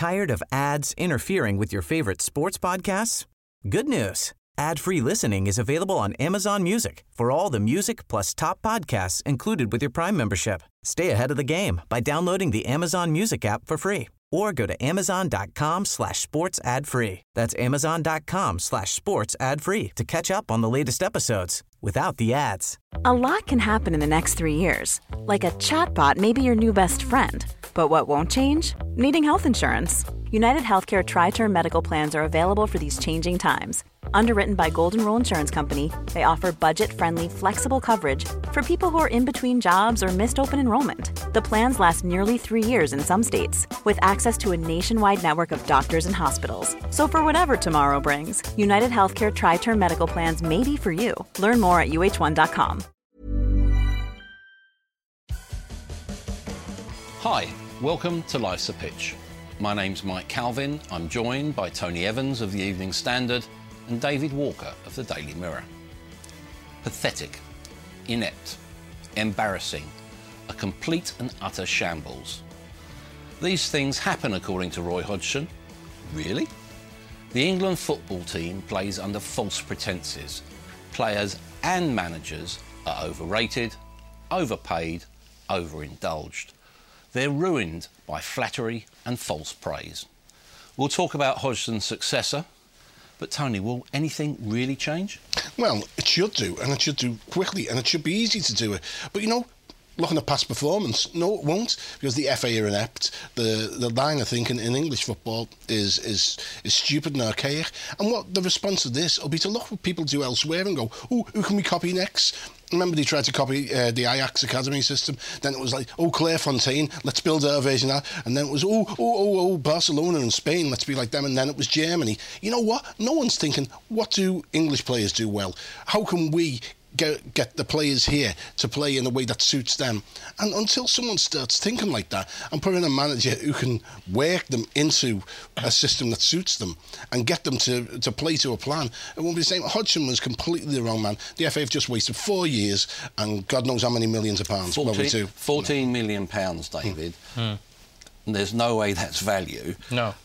Tired of ads interfering with your favorite sports podcasts? Good news. Ad-free listening is available on Amazon Music for all the music plus top podcasts included with your Prime membership. Stay ahead of the game by downloading the Amazon Music app for free or go to amazon.com/sports ad free. That's amazon.com/sports ad free to catch up on the latest episodes without the ads. A lot can happen in the next 3 years. Like a chatbot may be your new best friend. But what won't change? Needing health insurance. United Healthcare Tri-Term Medical Plans are available for these changing times. Underwritten by Golden Rule Insurance Company, they offer budget-friendly, flexible coverage for people who are in between jobs or missed open enrollment. The plans last nearly 3 years in some states, with access to a nationwide network of doctors and hospitals. So for whatever tomorrow brings, United Healthcare Tri-Term Medical Plans may be for you. Learn more at uh1.com. Hi, welcome to Life's a Pitch. My name's Mike Calvin. I'm joined by Tony Evans of the Evening Standard and David Walker of the Daily Mirror. Pathetic, inept, embarrassing, a complete and utter shambles. These things happen according to Roy Hodgson. Really? The England football team plays under false pretences. Players and managers are overrated, overpaid, overindulged. They're ruined by flattery and false praise. We'll talk about Hodgson's successor, but Tony, will anything really change? Well, it should do, and it should do quickly, and it should be easy to do it. But you know, looking at past performance, no, it won't, because the FA are inept. The line of thinking in English football is stupid and archaic. And what the response to this will be to look what people do elsewhere and go, oh, who can we copy next? Remember they tried to copy the Ajax academy system. Then it was like, oh, Clairefontaine, let's build our version of that. And then it was, oh, Barcelona and Spain, let's be like them. And then it was Germany. You know what? No one's thinking, what do English players do well? How can we get the players here to play in a way that suits them? And until someone starts thinking like that and put in a manager who can work them into a system that suits them and get them to play to a plan, it won't be the same. Hodgson was completely the wrong man. The FA have just wasted 4 years and God knows how many millions of pounds. 14 million pounds, David. And there's no way that's value. No.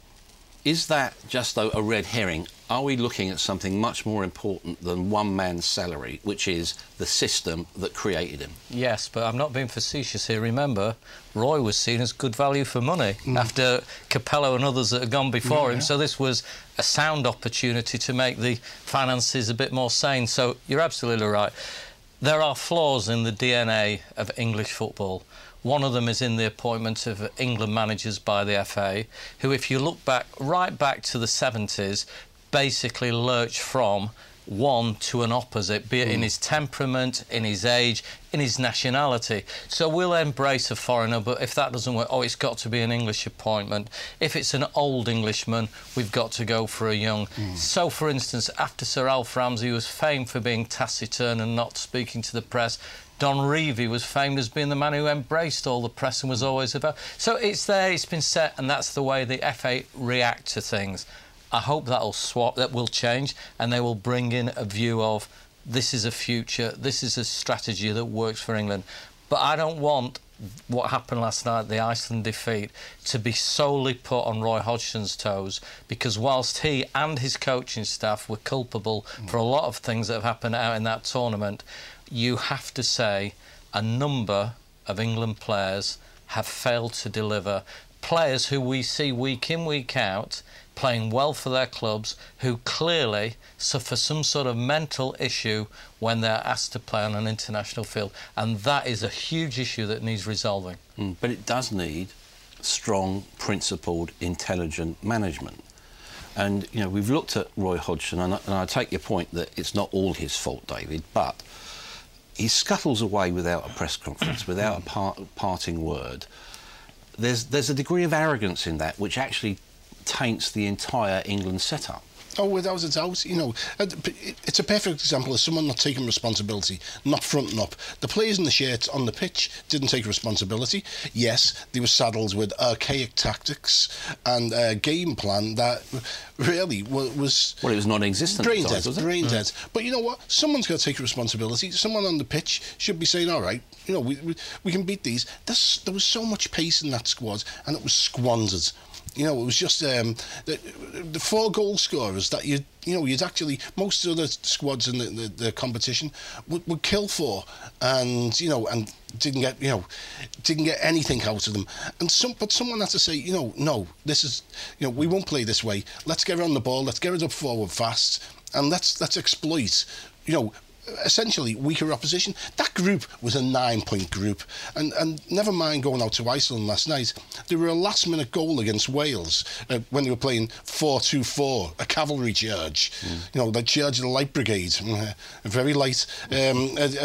Is that just a red herring? Are we looking at something much more important than one man's salary, which is the system that created him? Yes, but I'm not being facetious here. Remember, Roy was seen as good value for money after Capello and others that had gone before him, so this was a sound opportunity to make the finances a bit more sane. So you're absolutely right. There are flaws in the DNA of English football. One of them is in the appointment of England managers by the FA, who, if you look right back to the 70s, basically lurched from one to an opposite, be it in his temperament, in his age, in his nationality. So we'll embrace a foreigner, but if that doesn't work, it's got to be an English appointment. If it's an old Englishman, we've got to go for a young. So, for instance, after Sir Alf Ramsey was famed for being taciturn and not speaking to the press, Don Revie was famed as being the man who embraced all the press and was always about. So it's there, it's been set, and that's the way the FA react to things. I hope that will change, and they will bring in a view of this is a future, this is a strategy that works for England. But I don't want what happened last night, the Iceland defeat, to be solely put on Roy Hodgson's toes, because whilst he and his coaching staff were culpable for a lot of things that have happened out in that tournament, you have to say a number of England players have failed to deliver. Players who we see week in, week out, playing well for their clubs, who clearly suffer some sort of mental issue when they're asked to play on an international field. And that is a huge issue that needs resolving. But it does need strong, principled, intelligent management. And, you know, we've looked at Roy Hodgson, and I take your point that it's not all his fault, David, but he scuttles away without a press conference, without a parting word. There's a degree of arrogance in that which actually taints the entire England setup. Oh, without a doubt, you know, it's a perfect example of someone not taking responsibility, not fronting up. The players in the shirts on the pitch didn't take responsibility. Yes, they were saddled with archaic tactics and a game plan that really was... Well, it was non-existent. Brain dead. But you know what? Someone's got to take responsibility. Someone on the pitch should be saying, all right, you know, we can beat these. There was so much pace in that squad, and it was squandered. You know, it was just the 4 goal scorers that you'd actually, most of the squads in the competition would kill for, and didn't get anything out of them. But someone had to say, no, this is, we won't play this way. Let's get on the ball. Let's get it up forward fast, and let's exploit, essentially weaker opposition. That group was a 9-point group, and never mind going out to Iceland last night. There were a last-minute goal against Wales when they were playing 4-2-4, a cavalry charge. The charge of the Light Brigade, very light. They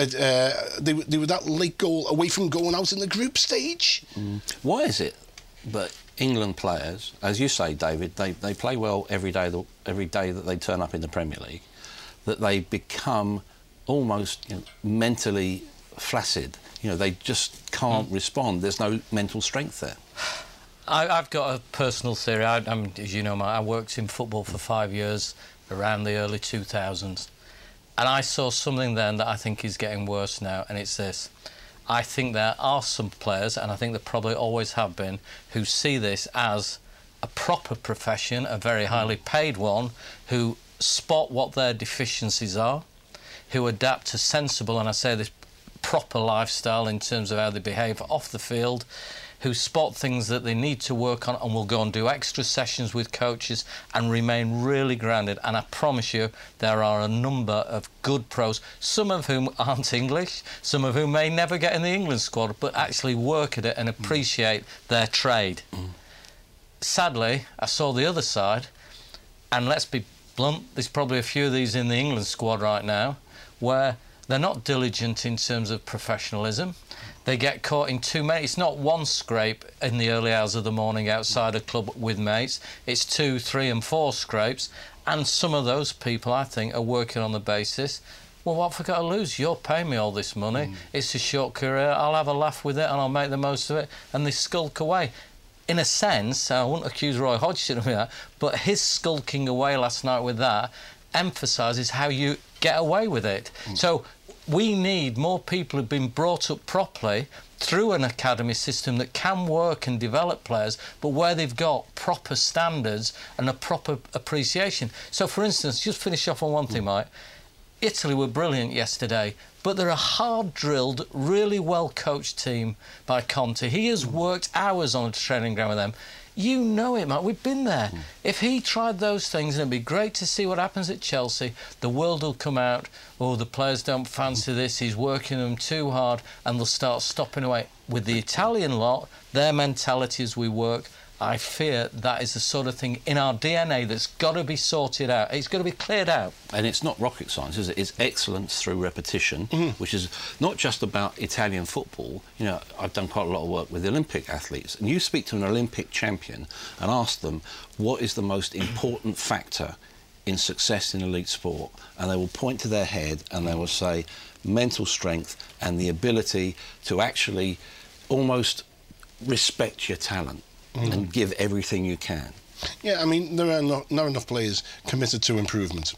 were that late goal away from going out in the group stage. Why is it that England players, as you say, David, they play well every day that they turn up in the Premier League, that they become almost mentally flaccid? They just can't respond. There's no mental strength there. I've got a personal theory. As you know, I worked in football for 5 years around the early 2000s, and I saw something then that I think is getting worse now, and it's this. I think there are some players, and I think there probably always have been, who see this as a proper profession, a very highly paid one, who spot what their deficiencies are, who adapt to sensible, and I say this, proper lifestyle in terms of how they behave off the field, who spot things that they need to work on and will go and do extra sessions with coaches and remain really grounded. And I promise you, there are a number of good pros, some of whom aren't English, some of whom may never get in the England squad, but actually work at it and appreciate their trade. Sadly, I saw the other side, and let's be blunt, there's probably a few of these in the England squad right now, where they're not diligent in terms of professionalism. They get caught in too many. It's not one scrape in the early hours of the morning outside a club with mates. It's 2, 3 and 4 scrapes. And some of those people, I think, are working on the basis, well, what have I got to lose? You're paying me all this money. It's a short career. I'll have a laugh with it and I'll make the most of it. And they skulk away. In a sense, I wouldn't accuse Roy Hodgson of that, but his skulking away last night with that emphasises how you get away with it. So we need more people who've been brought up properly through an academy system that can work and develop players, but where they've got proper standards and a proper appreciation. So, for instance, just finish off on one thing, Mike. Italy were brilliant yesterday, but they're a hard-drilled, really well-coached team by Conte. He has worked hours on a training ground with them. You know it, Mark. We've been there. If he tried those things, and it'd be great to see what happens at Chelsea, the world will come out, oh, the players don't fancy this, he's working them too hard, and they'll start stopping away. With the Italian lot, their mentality as we work, I fear that is the sort of thing in our DNA that's got to be sorted out. It's got to be cleared out. And it's not rocket science, is it? It's excellence through repetition, which is not just about Italian football. I've done quite a lot of work with Olympic athletes, and you speak to an Olympic champion and ask them what is the most important factor in success in elite sport, and they will point to their head and they will say mental strength and the ability to actually almost respect your talent and give everything you can. Yeah, I mean, there are not enough players committed to improvement.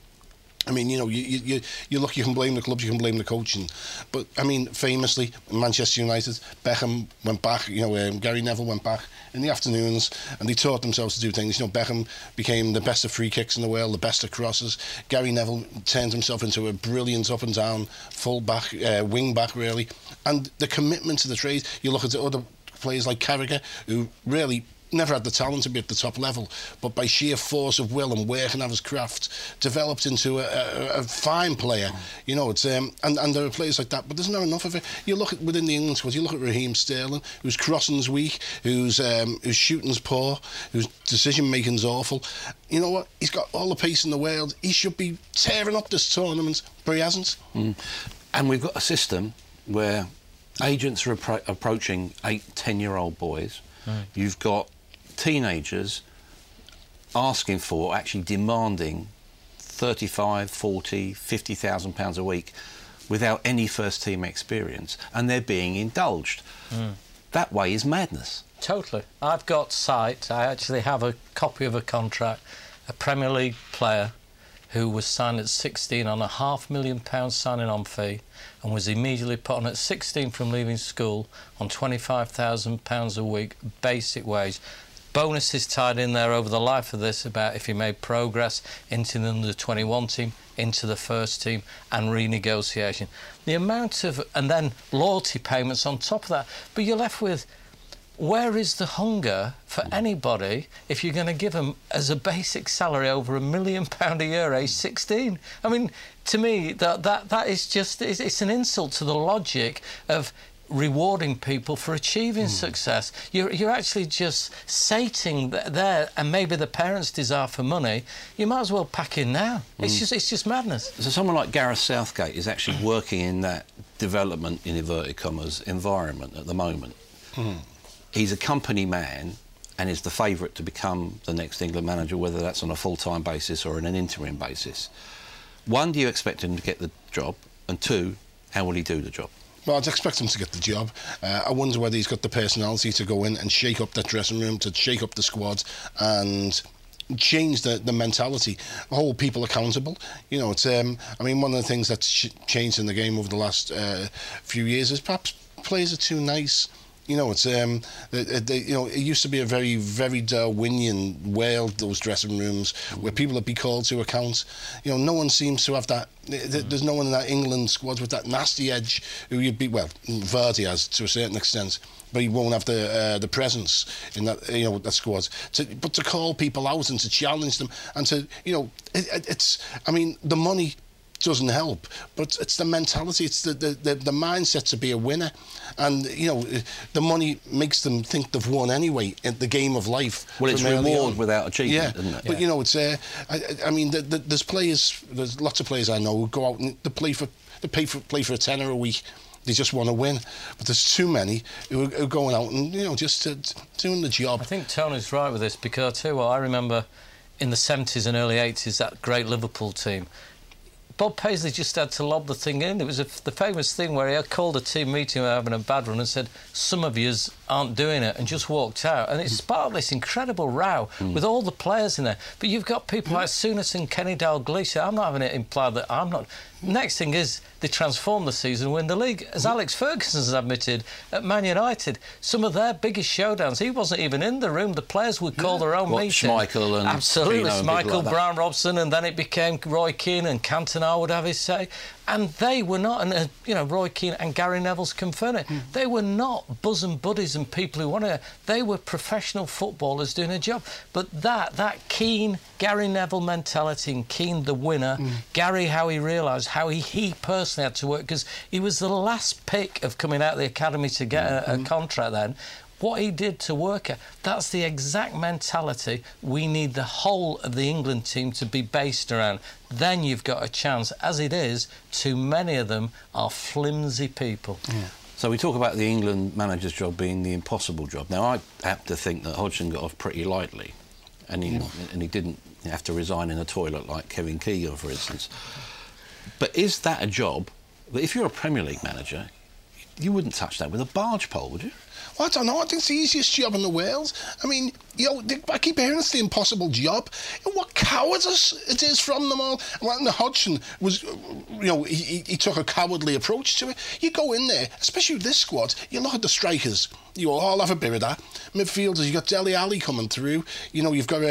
I mean, you look, you can blame the clubs, you can blame the coaching, but I mean, famously, Manchester United, Beckham went back, Gary Neville went back in the afternoons, and they taught themselves to do things. Beckham became the best of free kicks in the world, the best of crosses. Gary Neville turned himself into a brilliant up and down full back, wing back, really. And the commitment to the trade, you look at the other players like Carragher, who really never had the talent to be at the top level, but by sheer force of will and working at his craft, developed into a fine player. It's and there are players like that, but there's not enough of it. You look at within the England squad, you look at Raheem Sterling, whose crossing's weak, whose shooting's poor, whose decision making's awful. You know what? He's got all the pace in the world. He should be tearing up this tournament, but he hasn't. And we've got a system where agents are approaching 8-10-year-old boys. You've got teenagers asking for, actually demanding 35, 40, 50,000 pounds a week without any first team experience, and they're being indulged. That way is madness. Totally. I've got sight. I actually have a copy of a contract, a Premier League player who was signed at 16 on a £500,000 signing on fee and was immediately put on at 16 from leaving school on £25,000 a week basic wage. bonuses tied in there over the life of this about if you made progress into the under-21 team, into the first team, and renegotiation. The amount of... and then loyalty payments on top of that. But you're left with... where is the hunger for anybody if you're going to give them as a basic salary over £1 million a year, age 16? I mean, to me, that is just... it's an insult to the logic of rewarding people for achieving success. You're actually just sating their and maybe the parents' desire for money. You might as well pack in now. It's just madness. So someone like Gareth Southgate is actually working in that development, in inverted commas, environment at the moment. He's a company man and is the favourite to become the next England manager, whether that's on a full-time basis or on an interim basis. One, do you expect him to get the job? And two, how will he do the job? Well, I'd expect him to get the job. I wonder whether he's got the personality to go in and shake up that dressing room, to shake up the squad and change the mentality, hold people accountable. You know, it's I mean, one of the things that's changed in the game over the last few years is perhaps players are too nice. You know, it's you know, it used to be a very, very Darwinian world, those dressing rooms, where people would be called to account. You know, no one seems to have that. There's no one in that England squad with that nasty edge who you'd be. Well, Vardy has to a certain extent, but he won't have the presence in that, you know, that squad. But to call people out and to challenge them and to, you know, it's. I mean, the money doesn't help, but it's the mentality, it's the mindset to be a winner. And, you know, the money makes them think they've won anyway in the game of life. Well, it's reward without achievement, isn't it? But, you know, it's... I mean, there's lots of players I know who go out and play for a tenner a week. They just want to win. But there's too many who are going out and, you know, just doing the job. I think Tony's right with this, because I tell you what, I remember in the 70s and early 80s, that great Liverpool team, Bob Paisley just had to lob the thing in. It was the famous thing where he had called a team meeting having a bad run and said, some of yous aren't doing it, and just walked out. And it sparked this incredible row with all the players in there. But you've got people like Souness and Kenny Dalglish. I'm not having it implied that I'm not... Next thing is they transform the season and win the league. As Alex Ferguson has admitted, at Man United, some of their biggest showdowns, he wasn't even in the room. The players would call their own meeting. Schmeichel and absolutely, Schmeichel, like Brian Robson, and then it became Roy Keane, and Cantona would have his say. And they were not, and you know, Roy Keane and Gary Neville's confirmed it. They were not bosom buddies and people who wanted it. They were professional footballers doing a job. But that Keane, Gary Neville mentality, and Keane the winner, Gary, how he realised how he personally had to work, because he was the last pick of coming out of the academy to get a contract then. What he did to work at, that's the exact mentality we need the whole of the England team to be based around. Then you've got a chance. As it is, too many of them are flimsy people. Yeah. So we talk about the England manager's job being the impossible job. Now, I happen to think that Hodgson got off pretty lightly, and he didn't have to resign in a toilet like Kevin Keegan, for instance. But is that a job that, if you're a Premier League manager, you wouldn't touch that with a barge pole, would you? Well, I don't know. I think it's the easiest job in the world. I mean, you know, I keep hearing it's the impossible job. What cowardice it is from them all. Well, Hodgson was, you know, he took a cowardly approach to it. You go in there, especially with this squad, you look at the strikers. You all have a bit of that. Midfielders, you've got Dele Alli coming through. You know, you've got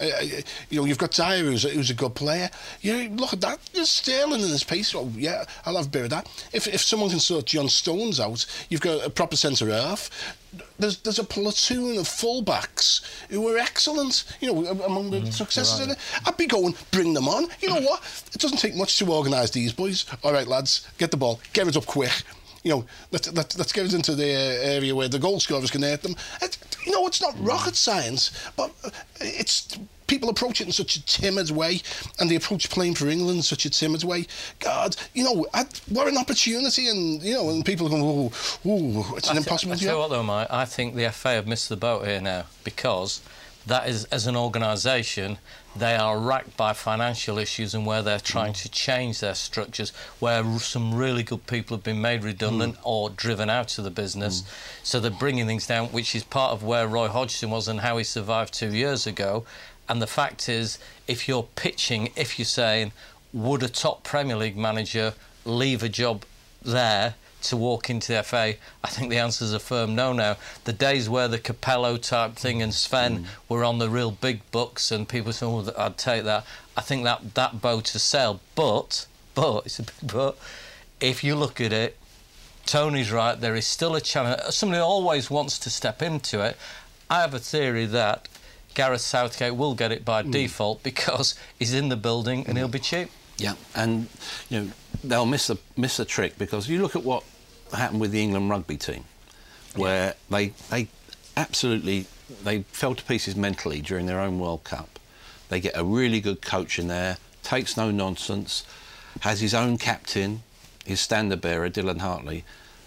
you've got Dyer, who's a good player. You look at that. There's Sterling in his pace. Oh yeah, I'll have a bit of that. If someone can sort John Stones out, you've got a proper centre half. There's a platoon of fullbacks who were excellent, you know, among the successes in it. I'd be going, bring them on. You know what? It doesn't take much to organise these boys. All right, lads, get the ball, get it up quick. You know, let's get it into the area where the goal scorers can hit them. You know, it's not rocket science, but it's people approach it in such a timid way, and they approach playing for England in such a timid way. God, you know, what an opportunity, and you know, and people are going, oh, it's an impossible job. I tell you what, though, Mike, I think the FA have missed the boat here now, because that is, as an organisation, they are racked by financial issues, and where they're trying to change their structures, where some really good people have been made redundant or driven out of the business. So they're bringing things down, which is part of where Roy Hodgson was and how he survived 2 years ago. And the fact is, if you're pitching, if you're saying, would a top Premier League manager leave a job there to walk into the FA? I think the answer's a firm no now. The days where the Capello type thing and Sven were on the real big bucks and people said, oh, I'd take that. I think that boat has sailed. But, it's a big but, if you look at it, Tony's right, there is still a challenge. Somebody always wants to step into it. I have a theory that Gareth Southgate will get it by default because he's in the building and he'll be cheap. Yeah, and they'll miss a trick, because you look at what happened with the England rugby team, where they absolutely fell to pieces mentally during their own World Cup. They get a really good coach in there, takes no nonsense, has his own captain, his standard bearer, Dylan Hartley.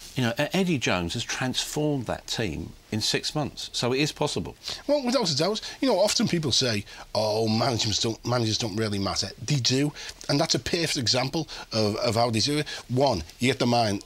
Eddie Jones has transformed that team in 6 months, so it is possible. Well, without a doubt. Often people say, oh, managers don't really matter. They do, and that's a perfect example of how they do it. One, you get the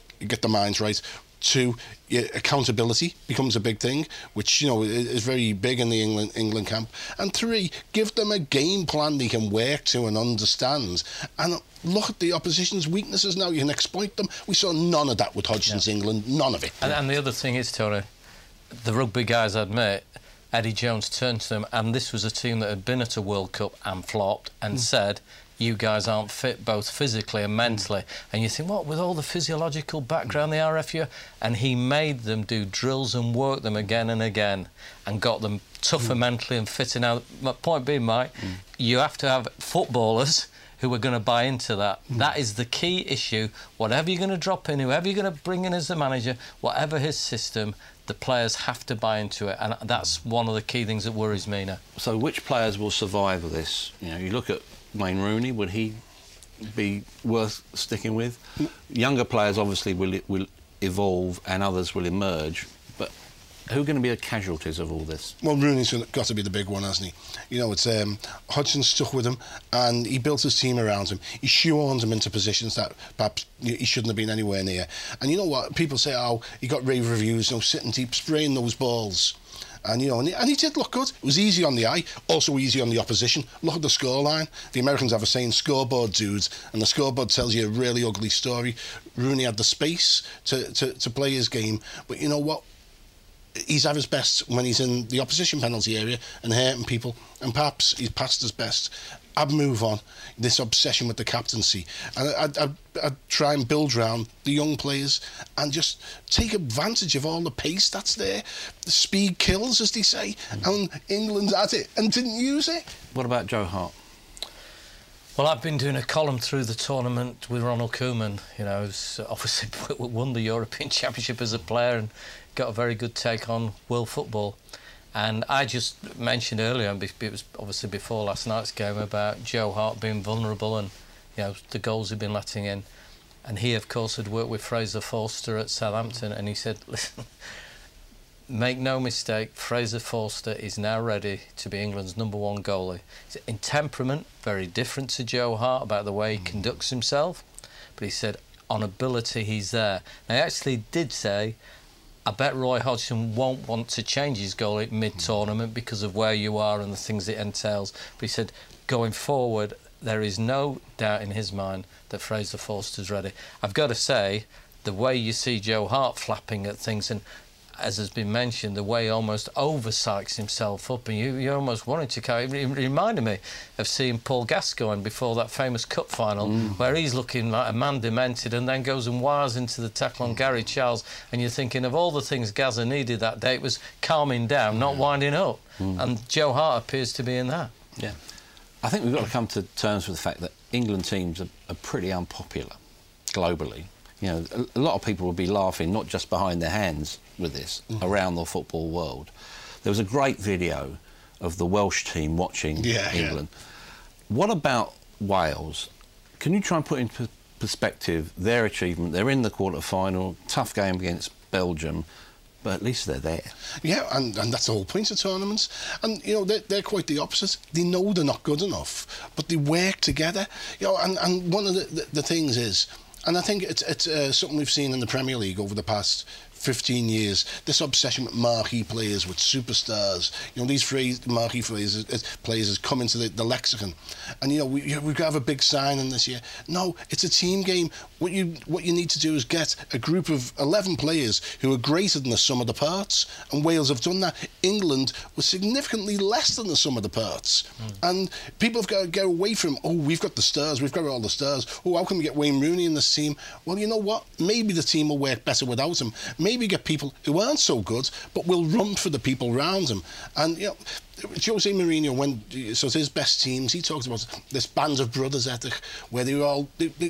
minds right. Two, accountability becomes a big thing, which is very big in the England camp. And three, give them a game plan they can work to and understand. And look at the opposition's weaknesses now. You can exploit them. We saw none of that with Hodgson's England. None of it. And the other thing is, Tony, the rugby guys admit Eddie Jones turned to them, and this was a team that had been at a World Cup and flopped, and said, you guys aren't fit both physically and mentally. And you think, what, with all the physiological background, the RFU? And he made them do drills and work them again and again and got them tougher mentally and fitter. Now, my point being, Mike, you have to have footballers who are going to buy into that. That is the key issue. Whatever you're going to drop in, whoever you're going to bring in as the manager, whatever his system, the players have to buy into it. And that's one of the key things that worries me now. So which players will survive with this? You look at Wayne Rooney, would he be worth sticking with? Younger players obviously will evolve and others will emerge, but who are going to be the casualties of all this? Well, Rooney's got to be the big one, hasn't he? It's Hodgson stuck with him and he built his team around him. He shoehorns him into positions that perhaps he shouldn't have been anywhere near. And you know what? People say, oh, he got rave reviews, sitting deep, spraying those balls. And he did look good. It was easy on the eye, also easy on the opposition. Look at the scoreline. The Americans have a saying, scoreboard dudes, and the scoreboard tells you a really ugly story. Rooney had the space to play his game, but you know what? He's at his best when he's in the opposition penalty area and hurting people, and perhaps he's past his best. I'd move on, this obsession with the captaincy, and I'd try and build around the young players and just take advantage of all the pace that's there. The speed kills, as they say, and England's at it and didn't use it. What about Joe Hart? Well, I've been doing a column through the tournament with Ronald Koeman. Who's obviously won the European Championship as a player and got a very good take on world football. And I just mentioned earlier, and it was obviously before last night's game, about Joe Hart being vulnerable and the goals he'd been letting in. And he, of course, had worked with Fraser Forster at Southampton, and he said, listen, make no mistake, Fraser Forster is now ready to be England's #1 goalie. In temperament, very different to Joe Hart about the way he conducts himself, but he said on ability he's there. Now, he actually did say, I bet Roy Hodgson won't want to change his goal at mid-tournament because of where you are and the things it entails. But he said, going forward, there is no doubt in his mind that Fraser Forster's ready. I've got to say, the way you see Joe Hart flapping at things, and as has been mentioned, the way he almost over-psychs himself up, and you almost wanted to carry. It reminded me of seeing Paul Gascoigne before that famous cup final, where he's looking like a man demented and then goes and wires into the tackle on Gary Charles, and you're thinking of all the things Gazza needed that day, it was calming down, not winding up. And Joe Hart appears to be in that. Yeah. I think we've got to come to terms with the fact that England teams are pretty unpopular globally. A lot of people will be laughing, not just behind their hands with this, around the football world. There was a great video of the Welsh team watching England. What about Wales? Can you try and put into perspective their achievement? They're in the quarter-final, tough game against Belgium, but at least they're there. Yeah, and that's the whole point of tournaments. And, they're quite the opposite. They know they're not good enough, but they work together. And one of the things is, and I think it's something we've seen in the Premier League over the past 15 years, this obsession with marquee players, with superstars, these marquee players has come into the lexicon. And, we've got to have a big signing this year. No, it's a team game. What you need to do is get a group of 11 players who are greater than the sum of the parts. And Wales have done that. England was significantly less than the sum of the parts. And people have got to get away from, we've got the stars, we've got all the stars. How can we get Wayne Rooney in this team? Well, you know what? Maybe the team will work better without him. Maybe get people who aren't so good, but will run for the people around him. And, Jose Mourinho, so his best teams, he talks about this band of brothers ethic, where they all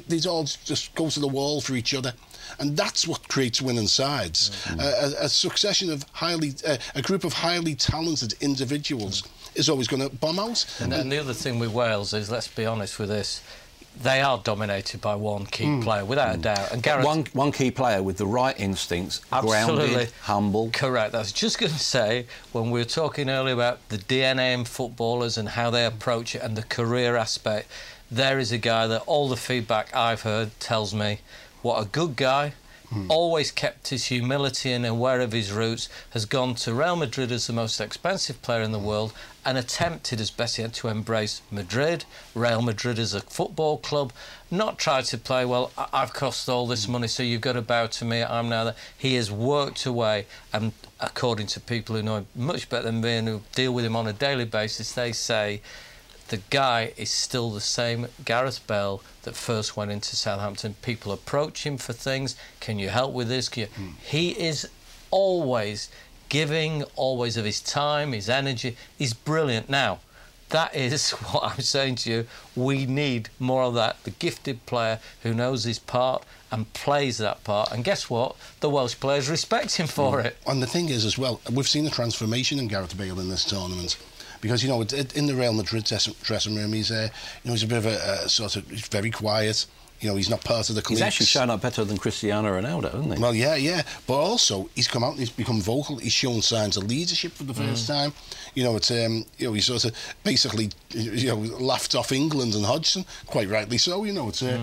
just go to the wall for each other. And that's what creates winning sides. A succession of a group of highly talented individuals is always going to bomb out. And the other thing with Wales is, let's be honest with this, they are dominated by one key player, without a doubt. And Gareth, one key player with the right instincts, grounded, humble. Correct. I was just going to say, when we were talking earlier about the DNA in footballers and how they approach it and the career aspect, there is a guy that all the feedback I've heard tells me what a good guy, always kept his humility and aware of his roots, has gone to Real Madrid as the most expensive player in the world and attempted as best he had to embrace Madrid, Real Madrid as a football club, not try to play, well, I've cost all this money, so you've got to bow to me, I'm now there. He has worked away, and according to people who know him much better than me and who deal with him on a daily basis, they say the guy is still the same Gareth Bale that first went into Southampton. People approach him for things. Can you help with this? He is always giving, always of his time, his energy. He's brilliant. Now, that is what I'm saying to you. We need more of that. The gifted player who knows his part and plays that part. And guess what? The Welsh players respect him for it. And the thing is as well, we've seen a transformation in Gareth Bale in this tournament. Because, in the Real Madrid dressing room, he's a bit of a he's very quiet. He's not part of the colleagues. He's actually shown up better than Cristiano Ronaldo, hasn't he? Well, yeah. But also, he's come out and he's become vocal. He's shown signs of leadership for the first time. He sort of basically, laughed off England and Hodgson, quite rightly so. And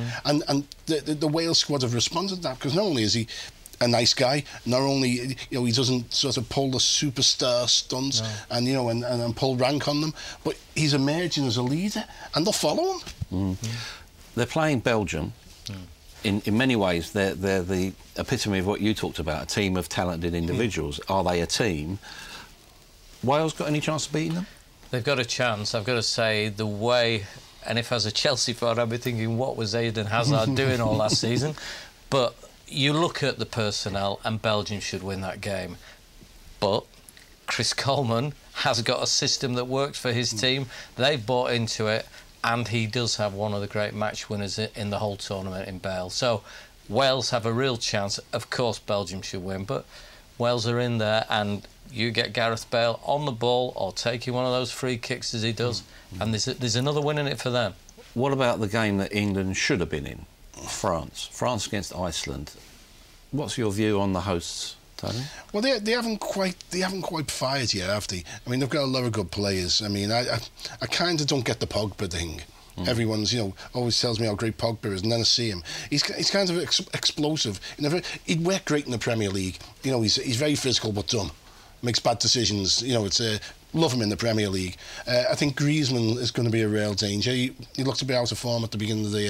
the Wales squad have responded to that, because not only is he a nice guy, not only he doesn't sort of pull the superstar stunts and pull rank on them, but he's emerging as a leader, and they'll follow him. They're playing Belgium. In many ways, they're the epitome of what you talked about, a team of talented individuals. Are they a team? Wales got any chance of beating them? They've got a chance. I've got to say, the way, and if as a Chelsea fan, I'd be thinking, what was Eden Hazard doing all last season? But you look at the personnel, and Belgium should win that game. But Chris Coleman has got a system that works for his team. They've bought into it, and he does have one of the great match winners in the whole tournament in Bale. So Wales have a real chance. Of course, Belgium should win, but Wales are in there, and you get Gareth Bale on the ball or taking one of those free kicks as he does, and there's another win in it for them. What about the game that England should have been in? France against Iceland. What's your view on the hosts, Tony? Well, they haven't quite fired yet, have they? I mean, they've got a lot of good players. I mean, I kind of don't get the Pogba thing. Everyone's always tells me how great Pogba is, and then I see him. He's kind of explosive. He'd work great in the Premier League. He's very physical but dumb. Makes bad decisions. Love him in the Premier League. I think Griezmann is going to be a real danger. He looked a bit out of form at the beginning of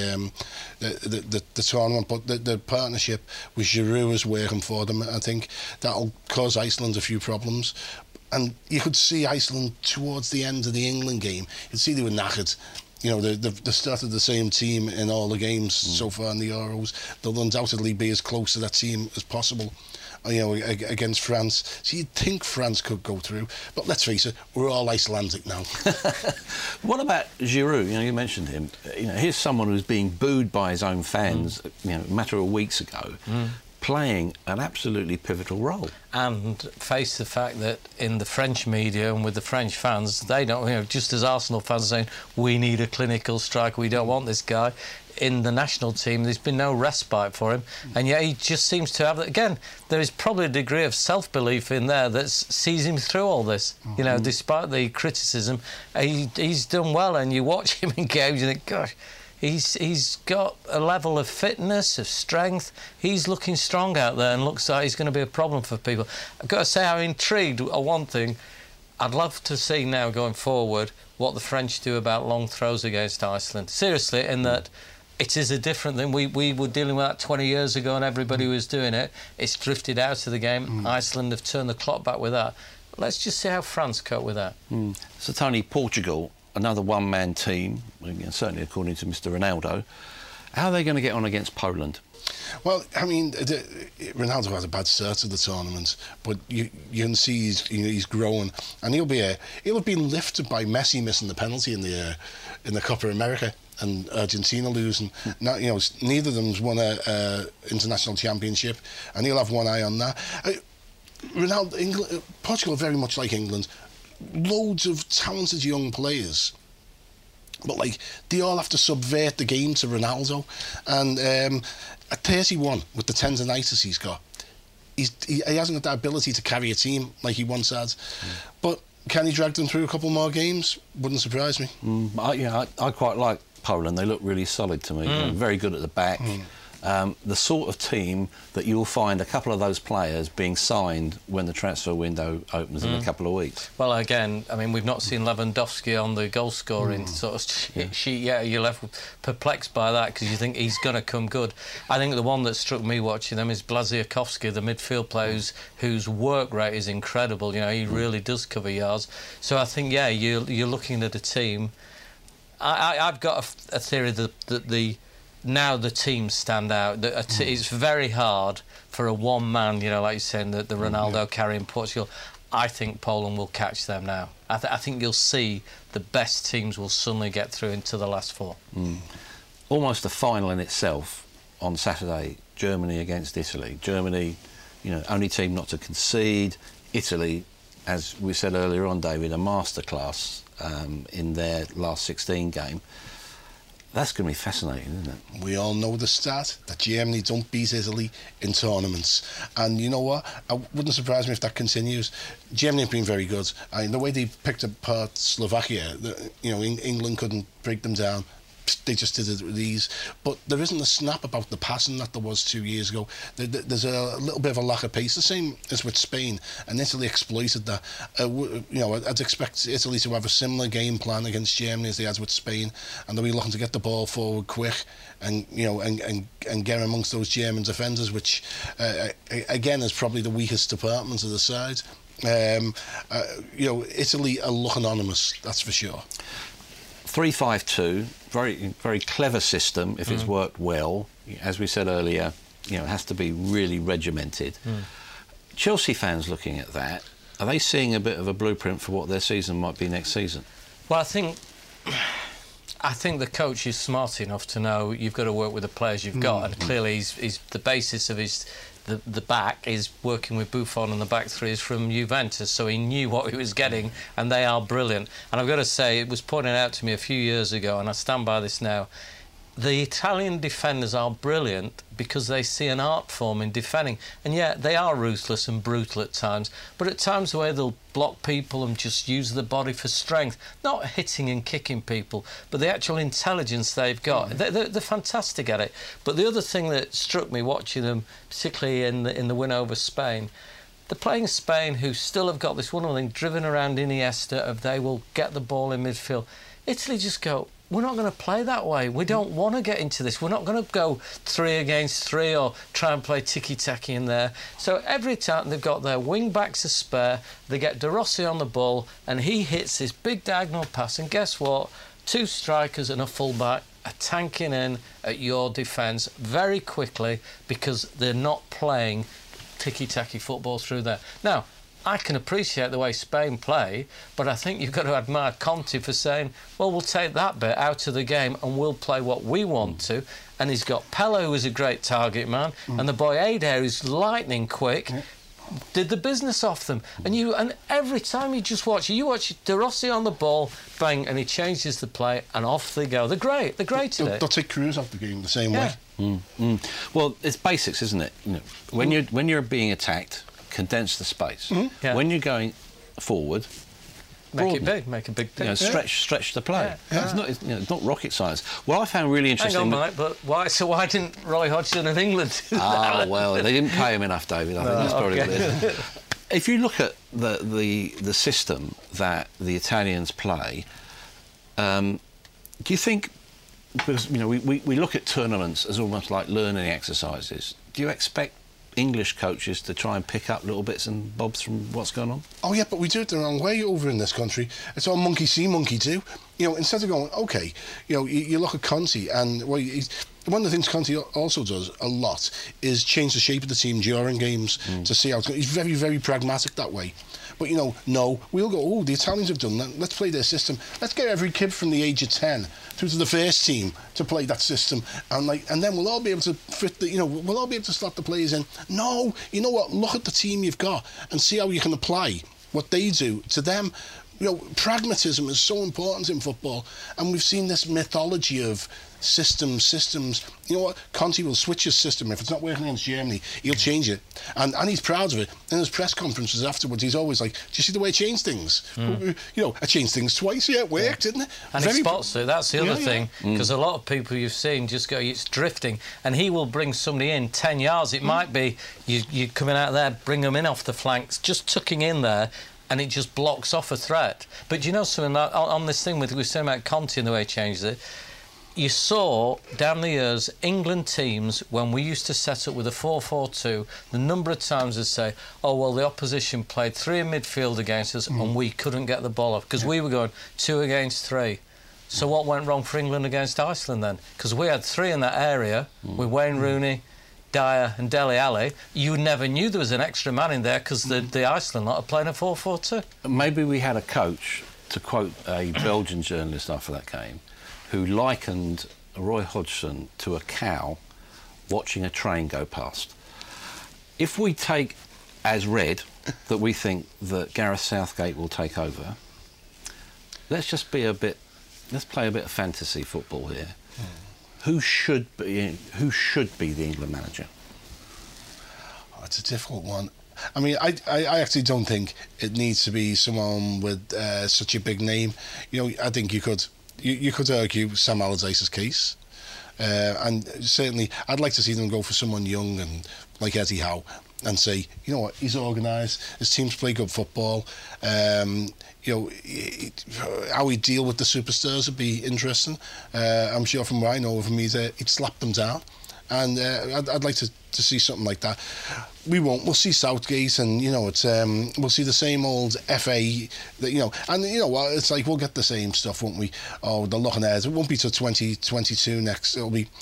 the tournament, but the partnership with Giroud is working for them. I think that'll cause Iceland a few problems. And you could see Iceland towards the end of the England game. You'd see they were knackered. They've started the same team in all the games so far in the Euros. They'll undoubtedly be as close to that team as possible. Against France. So you'd think France could go through, but let's face it, we're all Icelandic now. What about Giroud? You mentioned him. Here's someone who's being booed by his own fans, a matter of weeks ago, playing an absolutely pivotal role. And face the fact that in the French media and with the French fans, they don't, just as Arsenal fans are saying, we need a clinical striker, we don't want this guy. In the national team, there's been no respite for him, and yet he just seems to have. Again, there is probably a degree of self-belief in there that sees him through all this. Despite the criticism, he's done well, and you watch him in games, you think, gosh, He's got a level of fitness, of strength. He's looking strong out there and looks like he's going to be a problem for people. I've got to say, I'm intrigued. One thing, I'd love to see now going forward what the French do about long throws against Iceland. Seriously, in that it is a different thing. We were dealing with that 20 years ago and everybody was doing it. It's drifted out of the game. Iceland have turned the clock back with that. Let's just see how France cope with that. So, Tony, Portugal, another one-man team, certainly according to Mr Ronaldo. How are they going to get on against Poland? Well, I mean, Ronaldo had a bad start to the tournament, but you can see he's growing, and he'll have been lifted by Messi missing the penalty in the Copa America and Argentina losing. Now, neither of them's won a international championship, and he'll have one eye on that. Portugal are very much like England. Loads of talented young players, but they all have to subvert the game to Ronaldo. And at 31, with the tendinitis he's got, he hasn't got that ability to carry a team like he once had. But can he drag them through a couple more games? Wouldn't surprise me. I quite like Poland. They look really solid to me. Very good at the back. The sort of team that you'll find a couple of those players being signed when the transfer window opens in a couple of weeks. Well, again, I mean, we've not seen Lewandowski on the goal-scoring sort of sheet yet. You're left perplexed by that because you think he's going to come good. I think the one that struck me watching them is Błaszczykowski, the midfield player whose work rate is incredible. He really does cover yards. So I think, you're looking at a team. I've got a theory that now the teams stand out. It's very hard for a one-man, like you're saying, the Ronaldo carrying Portugal. I think Poland will catch them now. I think you'll see the best teams will suddenly get through into the last four. Almost a final in itself on Saturday, Germany against Italy. Germany, only team not to concede. Italy, as we said earlier on, David, a masterclass in their last 16 game. That's going to be fascinating, isn't it? We all know the stat that Germany don't beat Italy in tournaments. And you know what? It wouldn't surprise me if that continues. Germany have been very good. The way they picked apart Slovakia, England couldn't break them down. They just did it with ease. But there isn't a snap about the passing that there was 2 years ago. There's a little bit of a lack of pace. The same as with Spain, and Italy exploited that. I'd expect Italy to have a similar game plan against Germany as they had with Spain, and they'll be looking to get the ball forward quick and get amongst those German defenders, which again is probably the weakest department of the side. Italy are looking anonymous, that's for sure. 3-5-2, very, very clever system if it's worked well. As we said earlier, it has to be really regimented. Chelsea fans looking at that, are they seeing a bit of a blueprint for what their season might be next season? Well, I think the coach is smart enough to know you've got to work with the players you've got, and clearly he's the basis of his the back is working with Buffon, and the back three is from Juventus, so he knew what he was getting, and they are brilliant. And I've got to say, it was pointed out to me a few years ago, and I stand by this now, the Italian defenders are brilliant because they see an art form in defending, and yet they are ruthless and brutal at times, but at times where they'll block people and just use the body for strength, not hitting and kicking people, but the actual intelligence they've got. They're fantastic at it. But the other thing that struck me watching them, particularly in the win over Spain, they're playing Spain, who still have got this wonderful thing driven around Iniesta of they will get the ball in midfield. Italy just go, we're not going to play that way. We don't want to get into this. We're not going to go 3 against 3 or try and play ticky-tacky in there. So every time they've got their wing-backs to spare, they get De Rossi on the ball, and he hits this big diagonal pass, and guess what? 2 strikers and a full-back are tanking in at your defence very quickly because they're not playing ticky-tacky football through there. Now, I can appreciate the way Spain play, but I think you've got to admire Conte for saying, well, we'll take that bit out of the game and we'll play what we want to. And he's got Pellè, who's a great target man, and the boy Eder, who's lightning quick, did the business off them. And every time you watch De Rossi on the ball, bang, and he changes the play, and off they go. They're great at it. They'll take Cruz off the game the same way. Well, it's basics, isn't it? When you're being attacked, condense the space. When you're going forward, Make it big, make a big pitch. Stretch the play. It's not rocket science. What I found really interesting... Hang on, Mike, but why didn't Roy Hodgson of England do that? Well, they didn't pay him enough, David. I think that's probably what it is. If you look at the system that the Italians play, do you think... Because, we look at tournaments as almost like learning exercises. Do you expect English coaches to try and pick up little bits and bobs from what's going on? Oh yeah, but we do it the wrong way over in this country. It's all monkey see, monkey do. Instead of going, okay, you look at Conte, and one of the things Conte also does a lot is change the shape of the team during games to see how it's going. He's very, very pragmatic that way. But, no, we'll go, the Italians have done that. Let's play their system. Let's get every kid from the age of 10 through to the first team to play that system. And then we'll all be able to fit we'll all be able to slot the players in. No, you know what? Look at the team you've got and see how you can apply what they do to them. Pragmatism is so important in football. And we've seen this mythology of systems. You know what? Conte will switch his system. If it's not working against Germany, he'll change it. And he's proud of it. In his press conferences afterwards, he's always like, do you see the way I changed things? I changed things twice. Yeah, it worked, didn't it? And he spots it. That's the other thing. Because a lot of people you've seen just go, it's drifting. And he will bring somebody in 10 yards. It might be you coming out there, bring them in off the flanks, just tucking in there, and it just blocks off a threat. But do you know something, on this thing we were saying about Conte and the way he changed it, you saw down the years England teams, when we used to set up with a 4-4-2, the number of times they'd say, the opposition played 3 in midfield against us and we couldn't get the ball off because we were going 2 against 3. So what went wrong for England against Iceland then? Because we had 3 in that area with Wayne Rooney, Dyer and Dele Alli. You never knew there was an extra man in there because the Iceland lot are playing a 4-4-2. Maybe we had a coach, to quote a Belgian journalist after that game, who likened Roy Hodgson to a cow watching a train go past. If we take as read that we think that Gareth Southgate will take over, let's play a bit of fantasy football here. Who should be the England manager? It's a difficult one. I mean, I actually don't think it needs to be someone with such a big name. I think you could argue Sam Allardyce's case, and certainly I'd like to see them go for someone young and like Eddie Howe and say, you know what, he's organised, his teams play good football. How we deal with the superstars would be interesting. I'm sure from what I know of him, he'd slap them down. And I'd like to see something like that. We won't. We'll see Southgate, and it's we'll see the same old FA. And you know what? It's like we'll get the same stuff, won't we? Oh, they're looking ahead. It won't be till 2022 next. It'll be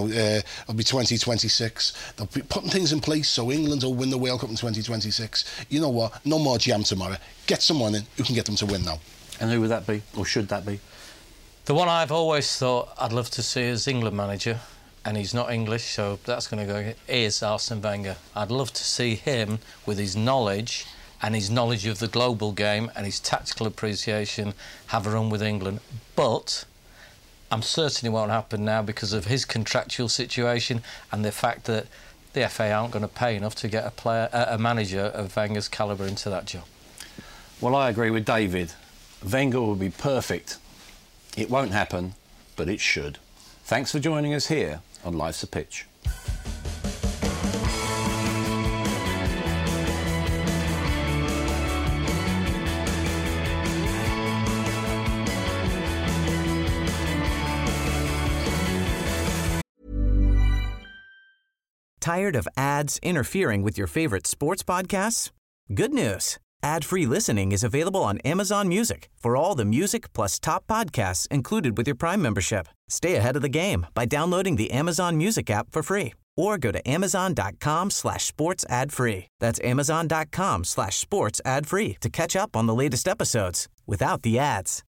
2026. They'll be putting things in place so England will win the World Cup in 2026. You know what? No more jam tomorrow. Get someone in who can get them to win now. And who would that be, or should that be? The one I've always thought I'd love to see as England manager, and he's not English, so that's going to go, is Arsene Wenger. I'd love to see him, with his knowledge and his knowledge of the global game and his tactical appreciation, have a run with England. But I'm certain it won't happen now because of his contractual situation and the fact that the FA aren't going to pay enough to get a manager of Wenger's calibre into that job. Well, I agree with David. Wenger will be perfect. It won't happen, but it should. Thanks for joining us here on Life's a Pitch. Tired of ads interfering with your favorite sports podcasts? Good news. Ad-free listening is available on Amazon Music for all the music plus top podcasts included with your Prime membership. Stay ahead of the game by downloading the Amazon Music app for free or go to amazon.com/sports ad free. That's amazon.com/sports ad free to catch up on the latest episodes without the ads.